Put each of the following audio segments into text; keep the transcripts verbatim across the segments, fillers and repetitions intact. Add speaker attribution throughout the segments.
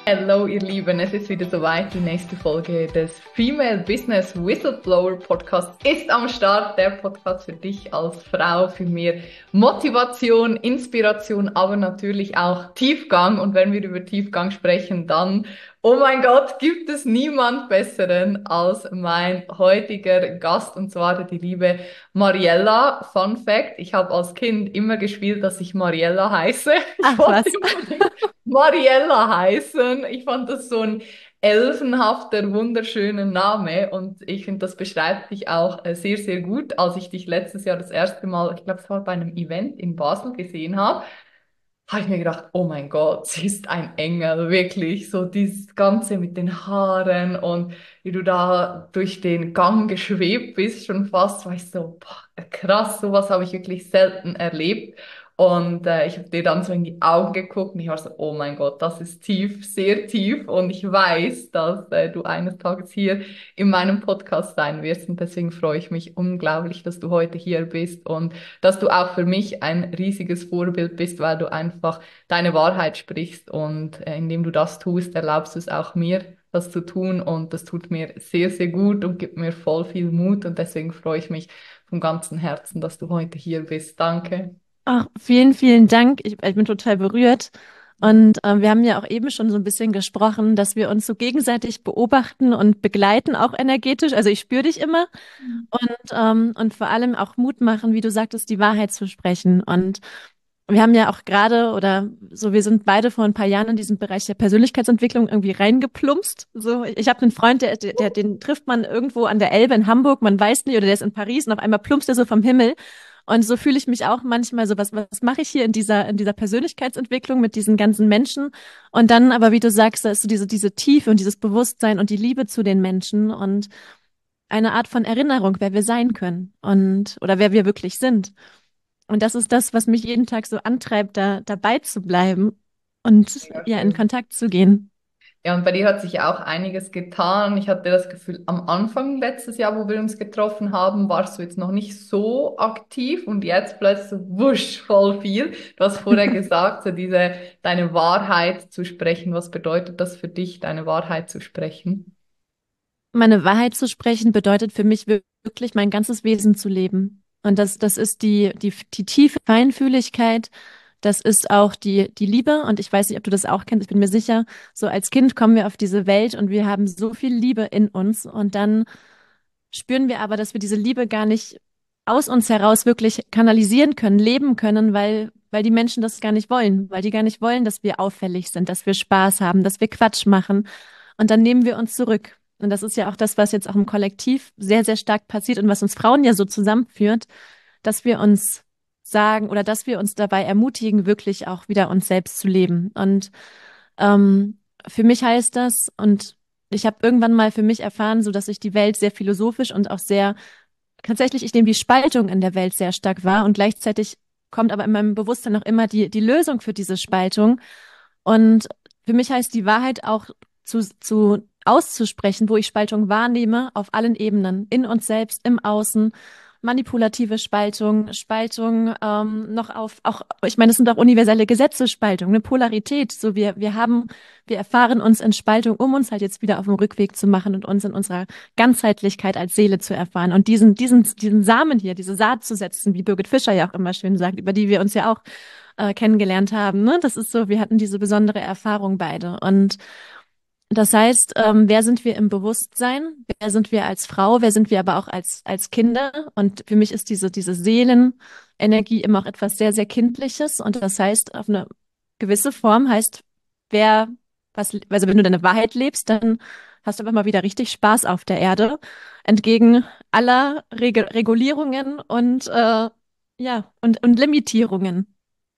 Speaker 1: Hallo ihr Lieben, es ist wieder soweit. Die nächste Folge des Female Business Whistleblower Podcasts ist am Start. Der Podcast für dich als Frau, für mehr Motivation, Inspiration, aber natürlich auch Tiefgang. Und wenn wir über Tiefgang sprechen, dann, oh mein Gott, gibt es niemand Besseren als mein heutiger Gast, und zwar die liebe Mariella. Fun Fact, ich habe als Kind immer gespielt, dass ich Mariella heiße. Ich
Speaker 2: Ach
Speaker 1: wollte
Speaker 2: was.
Speaker 1: unbedingt Mariella heißen. Ich fand das so ein elfenhafter, wunderschöner Name, und ich finde, das beschreibt dich auch äh, sehr, sehr gut. Als ich dich letztes Jahr das erste Mal, ich glaube, es war bei einem Event in Basel gesehen habe, habe ich mir gedacht, oh mein Gott, sie ist ein Engel, wirklich. So dieses Ganze mit den Haaren und wie du da durch den Gang geschwebt bist, schon fast, war ich so, boah, krass, sowas habe ich wirklich selten erlebt. Und äh, ich habe dir dann so in die Augen geguckt und ich war so, oh mein Gott, das ist tief, sehr tief. Und ich weiß, dass äh, du eines Tages hier in meinem Podcast sein wirst. Und deswegen freue ich mich unglaublich, dass du heute hier bist und dass du auch für mich ein riesiges Vorbild bist, weil du einfach deine Wahrheit sprichst, und äh, indem du das tust, erlaubst du es auch mir, das zu tun, und das tut mir sehr, sehr gut und gibt mir voll viel Mut, und deswegen freue ich mich von ganzem Herzen, dass du heute hier bist. Danke.
Speaker 2: Ach, vielen, vielen Dank. Ich, ich bin total berührt. Und ähm, wir haben ja auch eben schon so ein bisschen gesprochen, dass wir uns so gegenseitig beobachten und begleiten, auch energetisch. Also ich spüre dich immer und, ähm, und vor allem auch Mut machen, wie du sagtest, die Wahrheit zu sprechen. Und wir haben ja auch gerade oder so, wir sind beide vor ein paar Jahren in diesen Bereich der Persönlichkeitsentwicklung irgendwie reingeplumpst. So, ich habe einen Freund, der, der, der, den trifft man irgendwo an der Elbe in Hamburg, man weiß nicht, oder der ist in Paris und auf einmal plumpst er so vom Himmel. Und so fühle ich mich auch manchmal so, was, was mache ich hier in dieser, in dieser Persönlichkeitsentwicklung mit diesen ganzen Menschen? Und dann aber, wie du sagst, da ist so diese, diese Tiefe und dieses Bewusstsein und die Liebe zu den Menschen und eine Art von Erinnerung, wer wir sein können und, oder wer wir wirklich sind. Und das ist das, was mich jeden Tag so antreibt, da dabei zu bleiben und
Speaker 1: Sehr
Speaker 2: ja, in
Speaker 1: schön.
Speaker 2: Kontakt zu gehen.
Speaker 1: Ja, und bei dir hat sich ja auch einiges getan. Ich hatte das Gefühl, am Anfang letztes Jahr, wo wir uns getroffen haben, warst du jetzt noch nicht so aktiv, und jetzt plötzlich so wusch, voll viel. Du hast vorher gesagt, so diese, deine Wahrheit zu sprechen. Was bedeutet das für dich, deine Wahrheit zu sprechen?
Speaker 2: Meine Wahrheit zu sprechen bedeutet für mich wirklich mein ganzes Wesen zu leben. Und das, das ist die, die, die tiefe Feinfühligkeit. Das ist auch die, die Liebe. Und ich weiß nicht, ob du das auch kennst. Ich bin mir sicher, so als Kind kommen wir auf diese Welt und wir haben so viel Liebe in uns. Und dann spüren wir aber, dass wir diese Liebe gar nicht aus uns heraus wirklich kanalisieren können, leben können, weil, weil die Menschen das gar nicht wollen, weil die gar nicht wollen, dass wir auffällig sind, dass wir Spaß haben, dass wir Quatsch machen. Und dann nehmen wir uns zurück. Und das ist ja auch das, was jetzt auch im Kollektiv sehr, sehr stark passiert und was uns Frauen ja so zusammenführt, dass wir uns sagen oder dass wir uns dabei ermutigen, wirklich auch wieder uns selbst zu leben. Und ähm, für mich heißt das, und ich habe irgendwann mal für mich erfahren, so dass ich die Welt sehr philosophisch und auch sehr, tatsächlich, ich nehme die Spaltung in der Welt sehr stark wahr und gleichzeitig kommt aber in meinem Bewusstsein noch immer die, die Lösung für diese Spaltung. Und für mich heißt die Wahrheit auch zu, zu auszusprechen, wo ich Spaltung wahrnehme, auf allen Ebenen, in uns selbst, im Außen, manipulative Spaltung, Spaltung ähm, noch auf, auch, ich meine, es sind auch universelle Gesetze, Spaltung, eine Polarität. So wir, wir haben, wir erfahren uns in Spaltung, um uns halt jetzt wieder auf dem Rückweg zu machen und uns in unserer Ganzheitlichkeit als Seele zu erfahren und diesen, diesen, diesen Samen hier, diese Saat zu setzen, wie Birgit Fischer ja auch immer schön sagt, über die wir uns ja auch äh, kennengelernt haben. Ne? Das ist so, wir hatten diese besondere Erfahrung beide. Und das heißt, ähm, wer sind wir im Bewusstsein? Wer sind wir als Frau? Wer sind wir aber auch als, als Kinder? Und für mich ist diese, diese Seelenenergie immer auch etwas sehr, sehr Kindliches. Und das heißt, auf eine gewisse Form heißt, wer, was, also wenn du deine Wahrheit lebst, dann hast du einfach mal wieder richtig Spaß auf der Erde. Entgegen aller Reg Regulierungen und, äh, ja, und, und Limitierungen.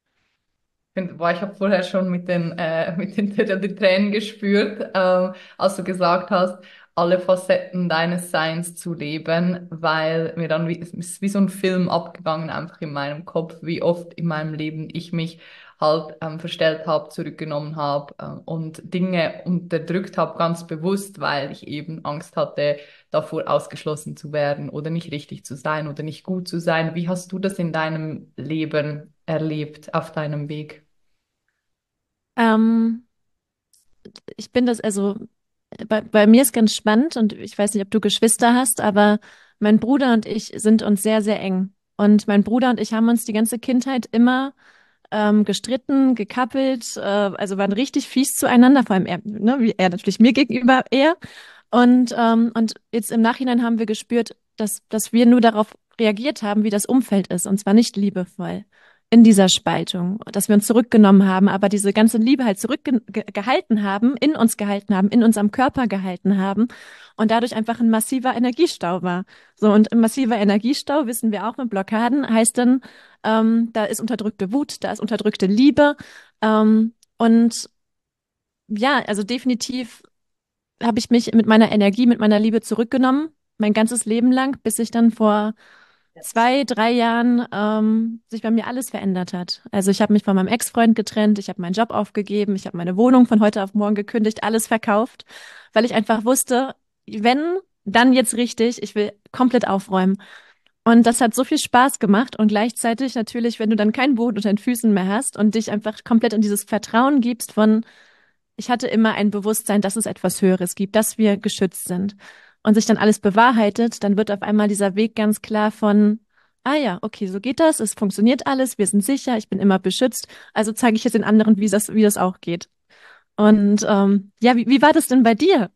Speaker 1: Find- Boah, ich habe vorher schon mit den, äh, mit den, den Tränen gespürt, ähm, als du gesagt hast, alle Facetten deines Seins zu leben, weil mir dann wie, es ist wie so ein Film abgegangen, einfach in meinem Kopf, wie oft in meinem Leben ich mich halt ähm, verstellt habe, zurückgenommen habe äh, und Dinge unterdrückt habe, ganz bewusst, weil ich eben Angst hatte, davor ausgeschlossen zu werden oder nicht richtig zu sein oder nicht gut zu sein. Wie hast du das in deinem Leben erlebt, auf deinem Weg?
Speaker 2: Ähm, ich bin das, also bei, bei mir ist ganz spannend und ich weiß nicht, ob du Geschwister hast, aber mein Bruder und ich sind uns sehr, sehr eng. Und mein Bruder und ich haben uns die ganze Kindheit immer ähm, gestritten, gekappelt, äh, also waren richtig fies zueinander, vor allem er, ne, wie er natürlich mir gegenüber eher. Und, ähm, und jetzt im Nachhinein haben wir gespürt, dass, dass wir nur darauf reagiert haben, wie das Umfeld ist, und zwar nicht liebevoll in dieser Spaltung, dass wir uns zurückgenommen haben, aber diese ganze Liebe halt zurückgehalten haben, in uns gehalten haben, in unserem Körper gehalten haben und dadurch einfach ein massiver Energiestau war. So, und ein massiver Energiestau, wissen wir auch mit Blockaden, heißt dann, ähm, da ist unterdrückte Wut, da ist unterdrückte Liebe. Ähm, und ja, also definitiv habe ich mich mit meiner Energie, mit meiner Liebe zurückgenommen, mein ganzes Leben lang, bis ich dann vor zwei, drei Jahren ähm, sich bei mir alles verändert hat. Also ich habe mich von meinem Ex-Freund getrennt, ich habe meinen Job aufgegeben, ich habe meine Wohnung von heute auf morgen gekündigt, alles verkauft, weil ich einfach wusste, wenn, dann jetzt richtig, ich will komplett aufräumen. Und das hat so viel Spaß gemacht und gleichzeitig natürlich, wenn du dann keinen Boden unter den Füßen mehr hast und dich einfach komplett in dieses Vertrauen gibst von, ich hatte immer ein Bewusstsein, dass es etwas Höheres gibt, dass wir geschützt sind und sich dann alles bewahrheitet, dann wird auf einmal dieser Weg ganz klar von, ah ja, okay, so geht das, es funktioniert alles, wir sind sicher, ich bin immer beschützt, also zeige ich jetzt den anderen, wie das, wie das auch geht. Und ähm, ja, wie, wie war das denn bei dir?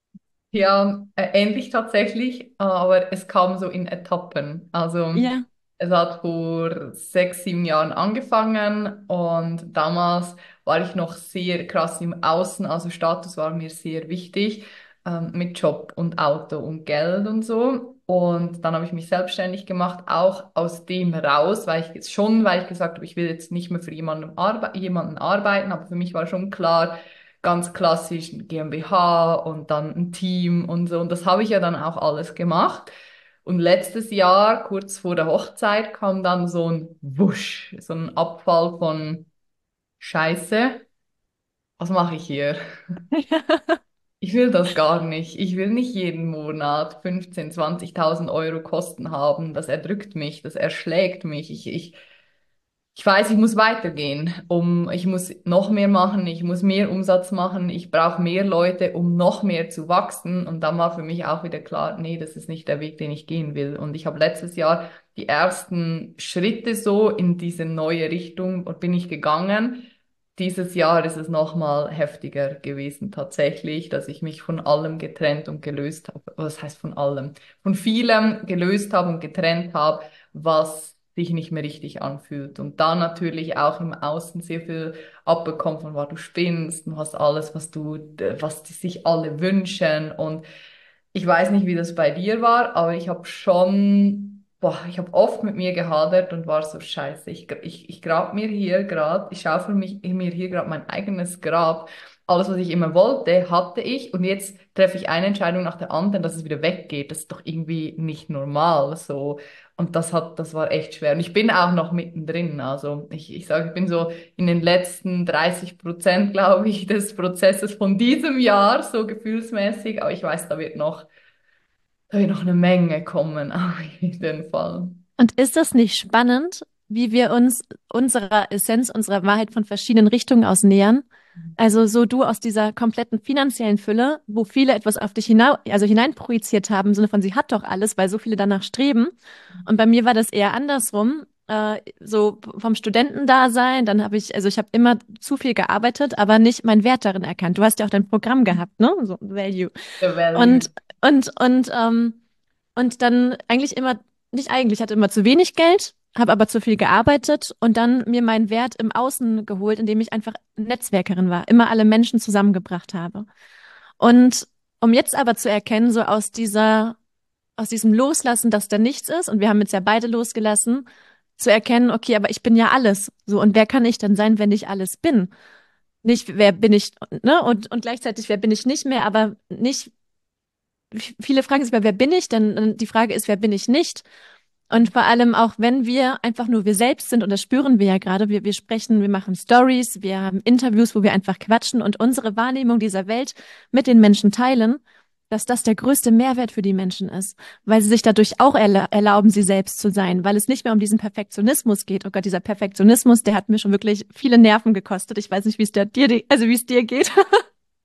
Speaker 1: Ja, äh, ähnlich tatsächlich, aber es kam so in Etappen. Also
Speaker 2: Ja.
Speaker 1: es hat vor sechs, sieben Jahren angefangen und damals war ich noch sehr krass im Außen, also Status war mir sehr wichtig, ähm, mit Job und Auto und Geld und so. Und dann habe ich mich selbstständig gemacht, auch aus dem raus, weil ich jetzt schon, weil ich gesagt habe, ich will jetzt nicht mehr für jemanden, arbe jemanden arbeiten, aber für mich war schon klar, ganz klassisch ein GmbH und dann ein Team und so. Und das habe ich ja dann auch alles gemacht. Und letztes Jahr, kurz vor der Hochzeit, kam dann so ein Wusch, so ein Abfall von Scheiße. Was mache ich hier? Ich will das gar nicht. Ich will nicht jeden Monat fünfzehntausend, zwanzigtausend Euro Kosten haben. Das erdrückt mich, das erschlägt mich. Ich, ich Ich weiß, ich muss weitergehen, um, ich muss noch mehr machen, ich muss mehr Umsatz machen, ich brauche mehr Leute, um noch mehr zu wachsen. Und dann war für mich auch wieder klar, nee, das ist nicht der Weg, den ich gehen will. Und ich habe letztes Jahr die ersten Schritte so in diese neue Richtung und bin ich gegangen. Dieses Jahr ist es nochmal heftiger gewesen tatsächlich, dass ich mich von allem getrennt und gelöst habe. Was heißt von allem? Von vielem gelöst habe und getrennt habe, was sich nicht mehr richtig anfühlt. Und dann natürlich auch im Außen sehr viel abbekommen von, was du spinnst, du hast alles, was du, was die sich alle wünschen. Und ich weiß nicht, wie das bei dir war, aber ich habe schon, boah, ich habe oft mit mir gehadert und war so scheiße. Ich, ich, ich grab mir hier gerade, ich schaufel mich, mir hier gerade mein eigenes Grab. Alles, was ich immer wollte, hatte ich und jetzt treffe ich eine Entscheidung nach der anderen, dass es wieder weggeht. Das ist doch irgendwie nicht normal so. Und das hat, das war echt schwer. Und ich bin auch noch mittendrin. Also ich, ich sage, ich bin so in den letzten dreißig Prozent, glaube ich, des Prozesses von diesem Jahr, so gefühlsmäßig. Aber ich weiß, da wird noch, da wird noch eine Menge kommen, auf jeden Fall.
Speaker 2: Und ist das nicht spannend, wie wir uns unserer Essenz, unserer Wahrheit von verschiedenen Richtungen aus nähern? Also so du aus dieser kompletten finanziellen Fülle, wo viele etwas auf dich hinau also hineinprojiziert haben, im Sinne von, sie hat doch alles, weil so viele danach streben. Und bei mir war das eher andersrum. Äh, so vom Studentendasein, dann habe ich, also ich habe immer zu viel gearbeitet, aber nicht meinen Wert darin erkannt. Du hast ja auch dein Programm gehabt, ne? So Value.
Speaker 1: The value.
Speaker 2: Und und und ähm, und dann eigentlich immer, nicht eigentlich, hatte immer zu wenig Geld, habe aber zu viel gearbeitet und dann mir meinen Wert im Außen geholt, indem ich einfach Netzwerkerin war, immer alle Menschen zusammengebracht habe. Und um jetzt aber zu erkennen, so aus dieser, aus diesem Loslassen, dass da nichts ist, und wir haben jetzt ja beide losgelassen, zu erkennen, okay, aber ich bin ja alles. So, und wer kann ich denn sein, wenn ich alles bin? Nicht, wer bin ich, ne? Und, und gleichzeitig, wer bin ich nicht mehr, aber nicht, viele fragen sich mal, wer bin ich? Denn die Frage ist, wer bin ich nicht? Und vor allem auch, wenn wir einfach nur wir selbst sind, und das spüren wir ja gerade, wir, wir sprechen, wir machen Stories, wir haben Interviews, wo wir einfach quatschen und unsere Wahrnehmung dieser Welt mit den Menschen teilen, dass das der größte Mehrwert für die Menschen ist, weil sie sich dadurch auch erla erlauben, sie selbst zu sein, weil es nicht mehr um diesen Perfektionismus geht. Oh Gott, dieser Perfektionismus, der hat mir schon wirklich viele Nerven gekostet. Ich weiß nicht, wie es der, dir, also wie es dir geht.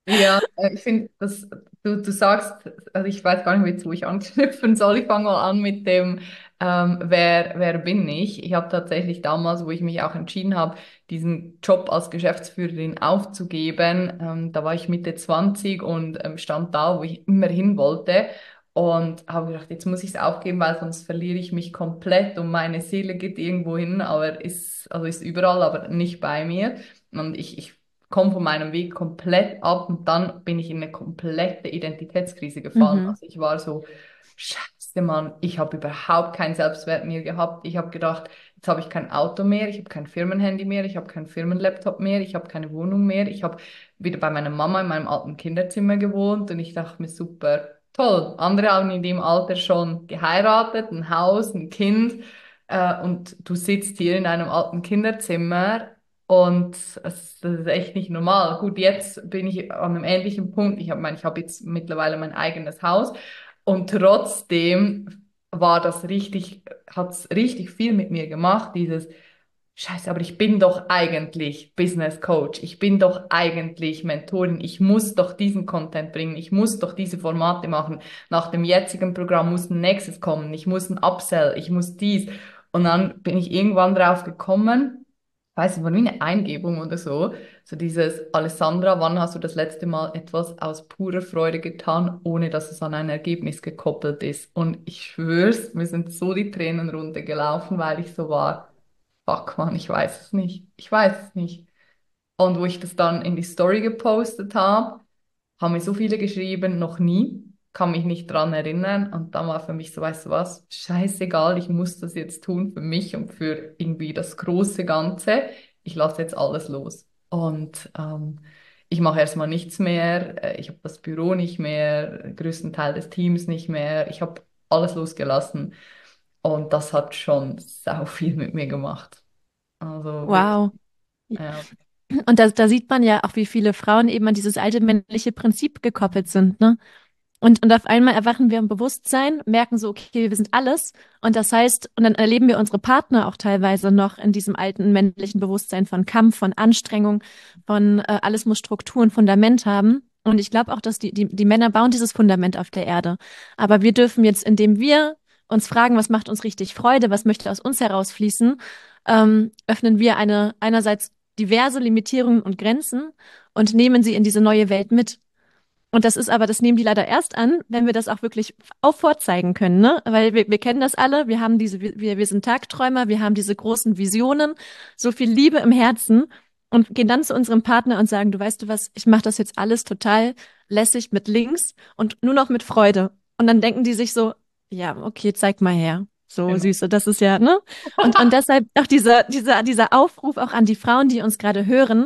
Speaker 1: Ja, äh, ich finde, dass du, du sagst, also ich weiß gar nicht, wo ich anknüpfen soll. Ich fange mal an mit dem, ähm, wer, wer bin ich? Ich habe tatsächlich damals, wo ich mich auch entschieden habe, diesen Job als Geschäftsführerin aufzugeben, ähm, da war ich Mitte zwanzig und ähm, stand da, wo ich immer hin wollte. Und habe gedacht, jetzt muss ich es aufgeben, weil sonst verliere ich mich komplett und meine Seele geht irgendwo hin, aber ist, also ist überall, aber nicht bei mir. Und ich, ich komme von meinem Weg komplett ab und dann bin ich in eine komplette Identitätskrise gefallen.
Speaker 2: Mhm.
Speaker 1: Also ich war so, Scheiße, Mann, ich habe überhaupt keinen Selbstwert mehr gehabt. Ich habe gedacht, jetzt habe ich kein Auto mehr, ich habe kein Firmenhandy mehr, ich habe keinen Firmenlaptop mehr, ich habe keine Wohnung mehr. Ich habe wieder bei meiner Mama in meinem alten Kinderzimmer gewohnt und ich dachte mir, super, toll. Andere haben in dem Alter schon geheiratet, ein Haus, ein Kind. Äh, und du sitzt hier in einem alten Kinderzimmer und es, das ist echt nicht normal. Gut, jetzt bin ich an einem ähnlichen Punkt. Ich habe mein, ich habe jetzt mittlerweile mein eigenes Haus und trotzdem war das richtig, hat es richtig viel mit mir gemacht, dieses Scheiße, aber ich bin doch eigentlich Business Coach. Ich bin doch eigentlich Mentorin. Ich muss doch diesen Content bringen. Ich muss doch diese Formate machen. Nach dem jetzigen Programm muss ein nächstes kommen. Ich muss ein Upsell. Ich muss dies. Und dann bin ich irgendwann drauf gekommen, weiß nicht, war wie eine Eingebung oder so. So dieses, Alessandra, wann hast du das letzte Mal etwas aus purer Freude getan, ohne dass es an ein Ergebnis gekoppelt ist? Und ich schwör's, mir sind so die Tränen runtergelaufen, weil ich so war. Fuck, Mann, ich weiß es nicht. Ich weiß es nicht. Und wo ich das dann in die Story gepostet habe, haben mir so viele geschrieben, noch nie, kann mich nicht dran erinnern. Und dann war für mich so, weißt du was, scheißegal, ich muss das jetzt tun für mich und für irgendwie das große Ganze. Ich lasse jetzt alles los. Und ähm, ich mache erstmal nichts mehr. Äh, Ich habe das Büro nicht mehr, den größten Teil des Teams nicht mehr. Ich habe alles losgelassen. Und das hat schon sau viel mit mir gemacht. Also wirklich,
Speaker 2: Wow.
Speaker 1: ja.
Speaker 2: Und da, da sieht man ja auch, wie viele Frauen eben an dieses alte männliche Prinzip gekoppelt sind, ne? Und, und auf einmal erwachen wir im Bewusstsein, merken so, okay, wir sind alles. Und das heißt, und dann erleben wir unsere Partner auch teilweise noch in diesem alten männlichen Bewusstsein von Kampf, von Anstrengung, von äh, alles muss Struktur und Fundament haben. Und ich glaube auch, dass die, die, die Männer bauen dieses Fundament auf der Erde. Aber wir dürfen jetzt, indem wir uns fragen, was macht uns richtig Freude, was möchte aus uns herausfließen, ähm, öffnen wir eine einerseits diverse Limitierungen und Grenzen und nehmen sie in diese neue Welt mit. Und das ist aber, das nehmen die leider erst an, wenn wir das auch wirklich auch vorzeigen können, ne? Weil wir, wir kennen das alle, wir haben diese, wir, wir sind Tagträumer, wir haben diese großen Visionen, so viel Liebe im Herzen und gehen dann zu unserem Partner und sagen, du weißt du was, ich mache das jetzt alles total lässig mit links und nur noch mit Freude. Und dann denken die sich so, ja, okay, zeig mal her. So
Speaker 1: Genau.
Speaker 2: Süße, das ist ja, ne? Und, und deshalb auch dieser, dieser, dieser Aufruf auch an die Frauen, die uns gerade hören,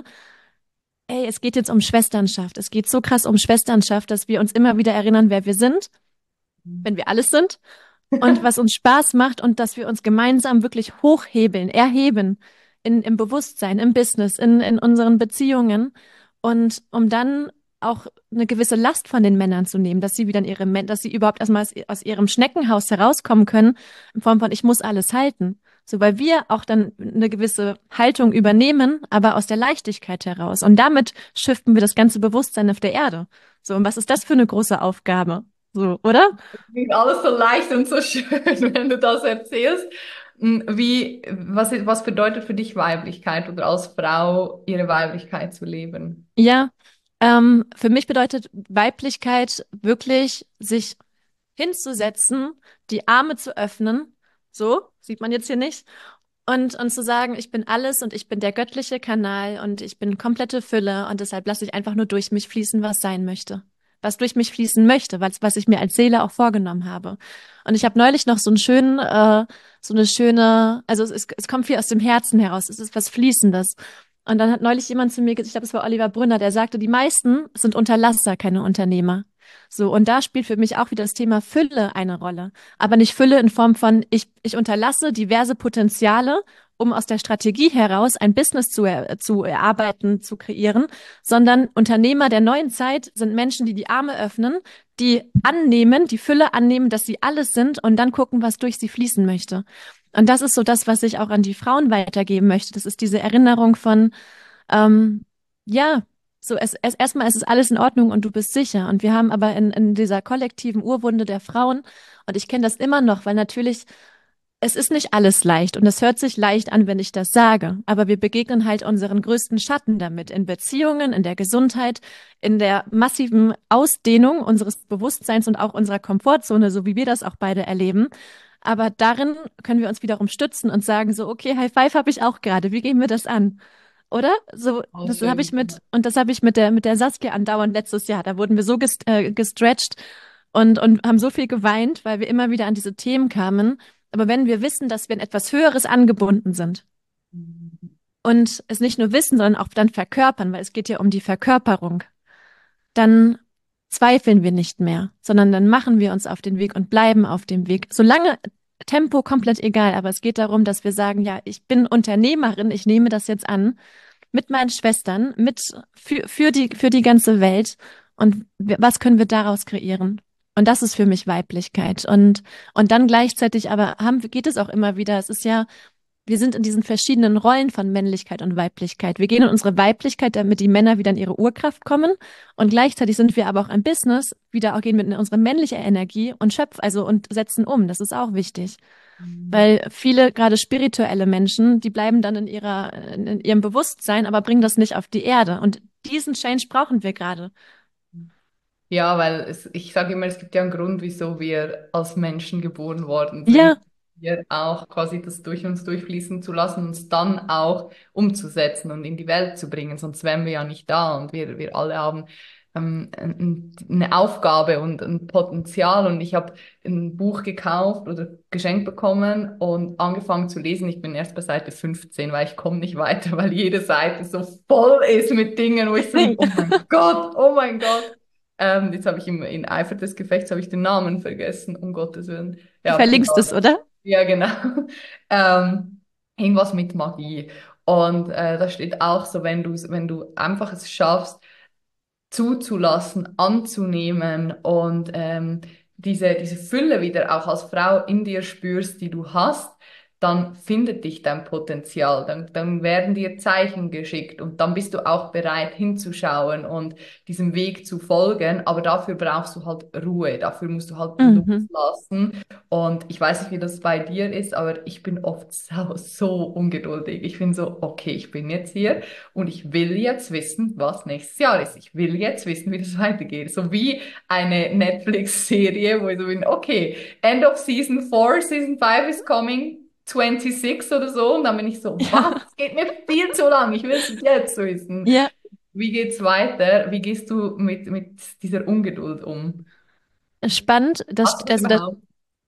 Speaker 2: ey, es geht jetzt um Schwesternschaft. Es geht so krass um Schwesternschaft, dass wir uns immer wieder erinnern, wer wir sind, wenn wir alles sind und was uns Spaß macht und dass wir uns gemeinsam wirklich hochhebeln, erheben in, im Bewusstsein, im Business, in, in unseren Beziehungen und um dann auch eine gewisse Last von den Männern zu nehmen, dass sie wieder in ihre, Män- dass sie überhaupt erstmal aus, aus ihrem Schneckenhaus herauskommen können, in Form von, ich muss alles halten. So, weil wir auch dann eine gewisse Haltung übernehmen, aber aus der Leichtigkeit heraus. Und damit shiften wir das ganze Bewusstsein auf der Erde. So, und was ist das für eine große Aufgabe? So, oder?
Speaker 1: Klingt alles so leicht und so schön, wenn du das erzählst. Hm, Wie, was, ist- was bedeutet für dich Weiblichkeit oder als Frau ihre Weiblichkeit zu leben?
Speaker 2: Ja, ähm, für mich bedeutet Weiblichkeit wirklich, sich hinzusetzen, die Arme zu öffnen, so, sieht man jetzt hier nicht, und, und zu sagen, ich bin alles und ich bin der göttliche Kanal und ich bin komplette Fülle und deshalb lasse ich einfach nur durch mich fließen, was sein möchte. Was durch mich fließen möchte, was, was ich mir als Seele auch vorgenommen habe. Und ich habe neulich noch so einen schönen, äh, so eine schöne, also es, ist, es kommt viel aus dem Herzen heraus, es ist was Fließendes. Und dann hat neulich jemand zu mir gesagt, ich glaube, es war Oliver Brünner, der sagte, die meisten sind Unterlasser, keine Unternehmer. So, und da spielt für mich auch wieder das Thema Fülle eine Rolle. Aber nicht Fülle in Form von, ich, ich unterlasse diverse Potenziale, um aus der Strategie heraus ein Business zu, er, zu erarbeiten, zu kreieren, sondern Unternehmer der neuen Zeit sind Menschen, die die Arme öffnen, die annehmen, die Fülle annehmen, dass sie alles sind und dann gucken, was durch sie fließen möchte. Und das ist so das, was ich auch an die Frauen weitergeben möchte. Das ist diese Erinnerung von, ähm, ja, So, es, es, erstmal ist es alles in Ordnung und du bist sicher. Und wir haben aber in, in dieser kollektiven Urwunde der Frauen, und ich kenne das immer noch, weil natürlich, es ist nicht alles leicht und es hört sich leicht an, wenn ich das sage, aber wir begegnen halt unseren größten Schatten damit, in Beziehungen, in der Gesundheit, in der massiven Ausdehnung unseres Bewusstseins und auch unserer Komfortzone, so wie wir das auch beide erleben. Aber darin können wir uns wiederum stützen und sagen so, okay, High Five habe ich auch gerade, wie gehen wir das an? Oder? So,
Speaker 1: Oh,
Speaker 2: das habe ich
Speaker 1: schön.
Speaker 2: mit, und das habe ich mit der, mit der Saskia andauernd letztes Jahr. Da wurden wir so gest, äh, gestretched und, und haben so viel geweint, weil wir immer wieder an diese Themen kamen. Aber wenn wir wissen, dass wir in etwas Höheres angebunden sind und es nicht nur wissen, sondern auch dann verkörpern, weil es geht ja um die Verkörperung, dann zweifeln wir nicht mehr, sondern dann machen wir uns auf den Weg und bleiben auf dem Weg. Solange Tempo komplett egal, aber es geht darum, dass wir sagen, ja, ich bin Unternehmerin, ich nehme das jetzt an mit meinen Schwestern, mit für, für die für die ganze Welt und wir, was können wir daraus kreieren? Und das ist für mich Weiblichkeit und und dann gleichzeitig aber haben geht es auch immer wieder, es ist ja wir sind in diesen verschiedenen Rollen von Männlichkeit und Weiblichkeit. Wir gehen in unsere Weiblichkeit, damit die Männer wieder in ihre Urkraft kommen. Und gleichzeitig sind wir aber auch im Business wieder auch gehen mit in unsere männliche Energie und schöpfen, also und setzen um. Das ist auch wichtig. Weil viele, gerade spirituelle Menschen, die bleiben dann in ihrer, in ihrem Bewusstsein, aber bringen das nicht auf die Erde. Und diesen Change brauchen wir gerade.
Speaker 1: Ja, weil es, ich sage immer, es gibt ja einen Grund, wieso wir als Menschen geboren worden sind.
Speaker 2: Ja,
Speaker 1: Wir auch quasi das durch uns durchfließen zu lassen, uns dann auch umzusetzen und in die Welt zu bringen. Sonst wären wir ja nicht da und wir, wir alle haben ähm, ein- eine Aufgabe und ein Potenzial. Und ich habe ein Buch gekauft oder geschenkt bekommen und angefangen zu lesen. Ich bin erst bei Seite fünfzehn, weil ich komme nicht weiter, weil jede Seite so voll ist mit Dingen, wo ich so bin, oh mein Gott, oh mein Gott. Ähm, jetzt habe ich im, in Eifer des Gefechts habe ich den Namen vergessen, um Gottes Willen.
Speaker 2: du
Speaker 1: Ja,
Speaker 2: verlinkst es,
Speaker 1: egal.
Speaker 2: oder?
Speaker 1: Ja, genau. Ähm, irgendwas mit Magie. Und äh, da steht auch so, wenn du, wenn du einfach es schaffst, zuzulassen, anzunehmen und ähm, diese, diese Fülle wieder auch als Frau in dir spürst, die du hast, dann findet dich dein Potenzial, dann, dann werden dir Zeichen geschickt und dann bist du auch bereit hinzuschauen und diesem Weg zu folgen, aber dafür brauchst du halt Ruhe, dafür musst du halt
Speaker 2: Mhm.
Speaker 1: loslassen und ich weiß nicht, wie das bei dir ist, aber ich bin oft so, so ungeduldig. Ich bin so, okay, ich bin jetzt hier und ich will jetzt wissen, was nächstes Jahr ist. Ich will jetzt wissen, wie das weitergeht. So wie eine Netflix-Serie, wo ich so bin, okay, End of Season four, Season five is coming, sechsundzwanzig oder so. Und dann bin ich so, was?
Speaker 2: Ja,
Speaker 1: Es geht mir viel zu lang. Ich will es jetzt wissen.
Speaker 2: ja,
Speaker 1: Wie geht's weiter? Wie gehst du mit, mit dieser Ungeduld um?
Speaker 2: spannend. Das,
Speaker 1: Hast du es
Speaker 2: also das,
Speaker 1: überhaupt?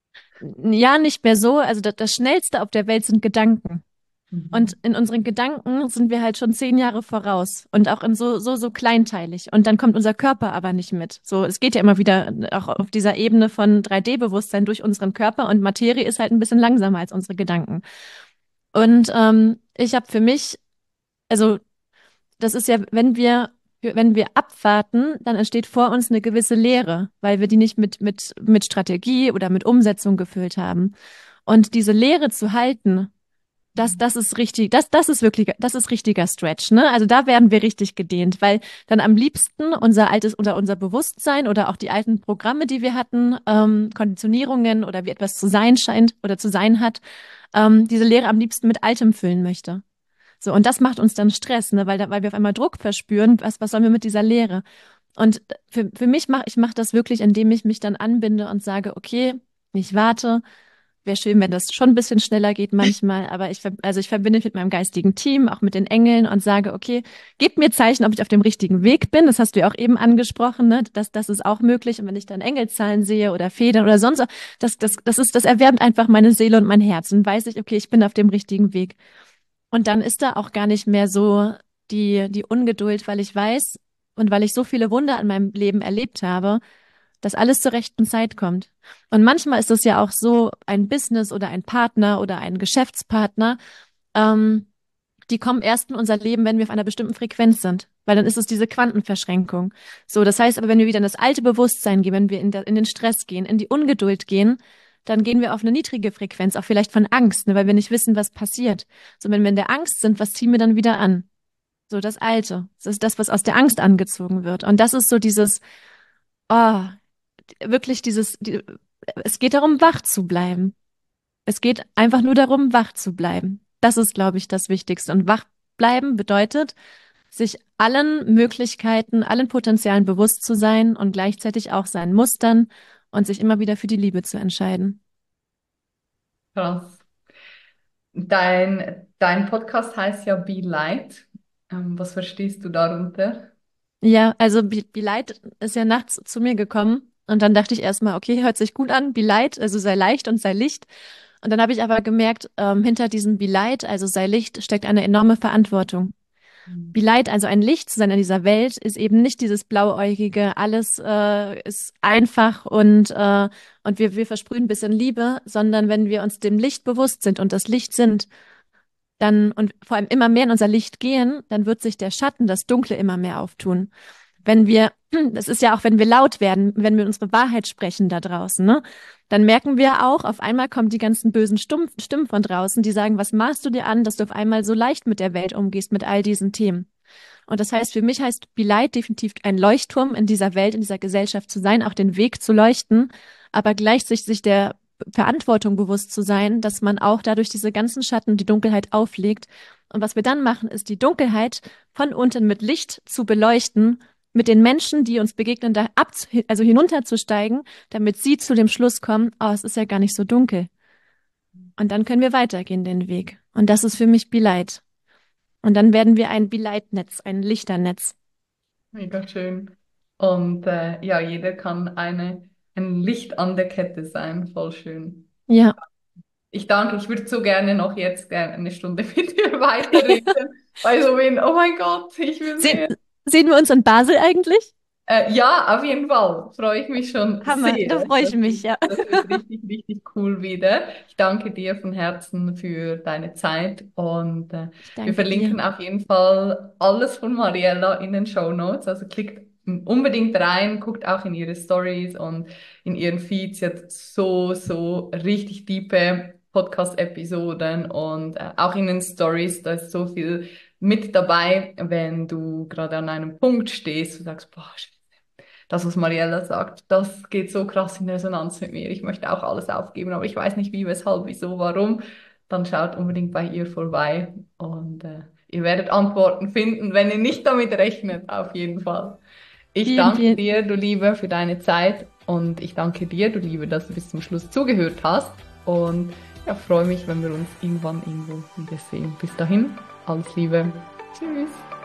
Speaker 2: ja, nicht mehr so. Also das, das Schnellste auf der Welt sind Gedanken. Und
Speaker 1: Mhm.
Speaker 2: in unseren Gedanken sind wir halt schon zehn Jahre voraus und auch in so, so, so kleinteilig. Und dann kommt unser Körper aber nicht mit. So, es geht ja immer wieder auch auf dieser Ebene von drei D-Bewusstsein durch unseren Körper und Materie ist halt ein bisschen langsamer als unsere Gedanken. Und ähm, ich habe für mich, also das ist ja, wenn wir, wenn wir abwarten, dann entsteht vor uns eine gewisse Leere, weil wir die nicht mit, mit, mit Strategie oder mit Umsetzung gefüllt haben. Und diese Leere zu halten, das, das ist richtig, das, das ist wirklich, das ist richtiger Stretch, ne? Also da werden wir richtig gedehnt, weil dann am liebsten unser altes oder unser Bewusstsein oder auch die alten Programme, die wir hatten, ähm, Konditionierungen oder wie etwas zu sein scheint oder zu sein hat, ähm, diese Lehre am liebsten mit Altem füllen möchte. So, und das macht uns dann Stress, ne? Weil, da, weil wir auf einmal Druck verspüren, was, was sollen wir mit dieser Lehre? Und für, für mich mache ich mach das wirklich, indem ich mich dann anbinde und sage, okay, ich warte. Wäre schön, wenn das schon ein bisschen schneller geht manchmal, aber ich, ver- also ich verbinde mich mit meinem geistigen Team, auch mit den Engeln und sage, okay, gebt mir Zeichen, ob ich auf dem richtigen Weg bin. Das hast du ja auch eben angesprochen, ne? Das, das ist auch möglich. Und wenn ich dann Engelzahlen sehe oder Federn oder sonst, was, das, das, das ist, das erwärmt einfach meine Seele und mein Herz. Und weiß ich, okay, ich bin auf dem richtigen Weg. Und dann ist da auch gar nicht mehr so die, die Ungeduld, weil ich weiß und weil ich so viele Wunder in meinem Leben erlebt habe, dass alles zur rechten Zeit kommt. Und manchmal ist es ja auch so, ein Business oder ein Partner oder ein Geschäftspartner, ähm, die kommen erst in unser Leben, wenn wir auf einer bestimmten Frequenz sind. Weil dann ist es diese Quantenverschränkung. So, das heißt aber, wenn wir wieder in das alte Bewusstsein gehen, wenn wir in, der, in den Stress gehen, in die Ungeduld gehen, dann gehen wir auf eine niedrige Frequenz, auch vielleicht von Angst, ne, weil wir nicht wissen, was passiert. So, wenn wir in der Angst sind, was ziehen wir dann wieder an? so das Alte. Das ist das, was aus der Angst angezogen wird. Und das ist so dieses, oh, wirklich dieses, die, es geht darum, wach zu bleiben. Es geht einfach nur darum, wach zu bleiben. Das ist, glaube ich, das Wichtigste. Und wach bleiben bedeutet, sich allen Möglichkeiten, allen Potenzialen bewusst zu sein und gleichzeitig auch seinen Mustern und sich immer wieder für die Liebe zu entscheiden.
Speaker 1: Krass. Dein, dein Podcast heißt ja Be Light. Ähm, was verstehst du darunter?
Speaker 2: Ja, also Be Be Light ist ja nachts zu mir gekommen und dann dachte ich erstmal, okay, hört sich gut an, Be Light, also sei leicht und sei Licht. Und dann habe ich aber gemerkt, ähm, hinter diesem Be Light, also sei Licht, steckt eine enorme Verantwortung. Be Light, also ein Licht zu sein in dieser Welt, ist eben nicht dieses blauäugige, alles äh, ist einfach und, äh, und wir, wir versprühen ein bisschen Liebe, sondern wenn wir uns dem Licht bewusst sind und das Licht sind, dann und vor allem immer mehr in unser Licht gehen, dann wird sich der Schatten, das Dunkle immer mehr auftun. Wenn wir, das ist ja auch, wenn wir laut werden, wenn wir unsere Wahrheit sprechen da draußen, ne, dann merken wir auch, auf einmal kommen die ganzen bösen Stumpf, Stimmen von draußen, die sagen, was maßt du dir an, dass du auf einmal so leicht mit der Welt umgehst, mit all diesen Themen. Und das heißt, für mich heißt Be Light definitiv ein Leuchtturm in dieser Welt, in dieser Gesellschaft zu sein, auch den Weg zu leuchten, aber gleichzeitig sich der Verantwortung bewusst zu sein, dass man auch dadurch diese ganzen Schatten, die Dunkelheit auflegt. Und was wir dann machen, ist die Dunkelheit von unten mit Licht zu beleuchten, mit den Menschen, die uns begegnen, da ab, also hinunterzusteigen, damit sie zu dem Schluss kommen, oh, es ist ja gar nicht so dunkel. Und dann können wir weitergehen den Weg. Und das ist für mich Be Light. Und dann werden wir ein Be Light-Netz, ein Lichternetz.
Speaker 1: Mega schön. Und äh, ja, jeder kann eine, ein Licht an der Kette sein. Voll schön.
Speaker 2: Ja.
Speaker 1: Ich danke, ich würde so gerne noch jetzt gerne eine Stunde mit dir weiterreden, weil so bin, oh mein Gott, ich will
Speaker 2: Sehen,
Speaker 1: mehr.
Speaker 2: sehen wir uns in Basel eigentlich?
Speaker 1: Äh, ja, auf jeden Fall. Freue ich mich schon
Speaker 2: Hammer, da
Speaker 1: sehr.
Speaker 2: freue ich
Speaker 1: Das
Speaker 2: mich,
Speaker 1: wird,
Speaker 2: ja.
Speaker 1: das wird richtig, richtig cool wieder. Ich danke dir von Herzen für deine Zeit und äh,
Speaker 2: Ich
Speaker 1: wir
Speaker 2: danke dir.
Speaker 1: verlinken auf jeden Fall alles von Mariella in den Show Notes. Also klickt unbedingt rein, guckt auch in ihre Stories und in ihren Feeds. Sie hat so, so richtig tiefe Podcast-Episoden und äh, auch in den Stories, da ist so viel mit dabei, wenn du gerade an einem Punkt stehst und sagst, boah, das, was Mariella sagt, das geht so krass in Resonanz mit mir. Ich möchte auch alles aufgeben, aber ich weiß nicht wie, weshalb, wieso, warum. Dann schaut unbedingt bei ihr vorbei und äh, ihr werdet Antworten finden, wenn ihr nicht damit rechnet, auf jeden Fall. Ich
Speaker 2: Vielen,
Speaker 1: danke
Speaker 2: vielen,
Speaker 1: dir, du Liebe, für deine Zeit und ich danke dir, du Liebe, dass du bis zum Schluss zugehört hast und ja, freue mich, wenn wir uns irgendwann irgendwo wieder sehen. Bis dahin, alles Liebe. Tschüss.